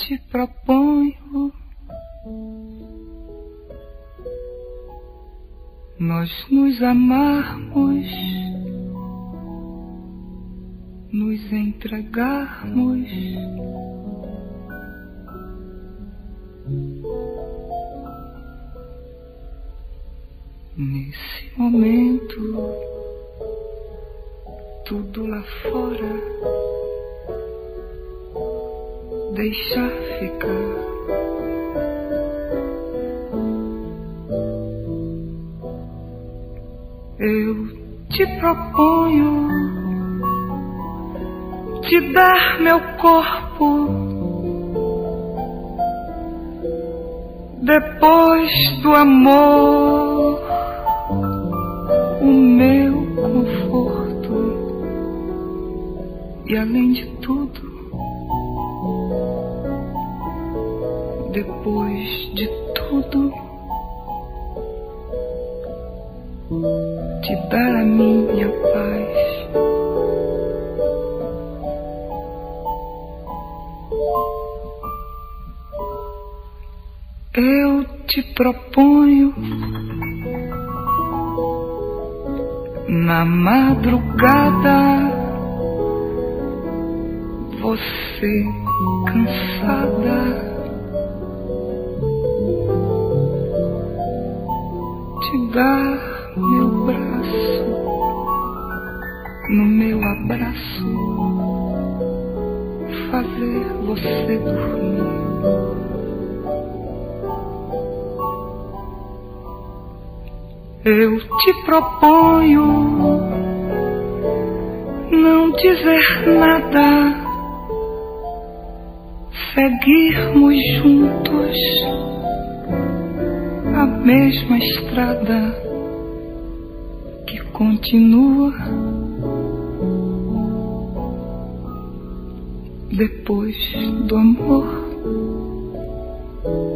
te proponho nós nos amarmos, nos entregarmos nesse momento, tudo lá fora deixar ficar. Eu te proponho te dar meu corpo depois do amor, o meu conforto e além de tudo, depois de tudo, te dar a minha paz. Eu te proponho na madrugada, você cansada, te dar meu braço, no meu abraço, fazer você dormir. Eu te proponho não dizer nada, seguirmos juntos a mesma estrada que continua depois do amor.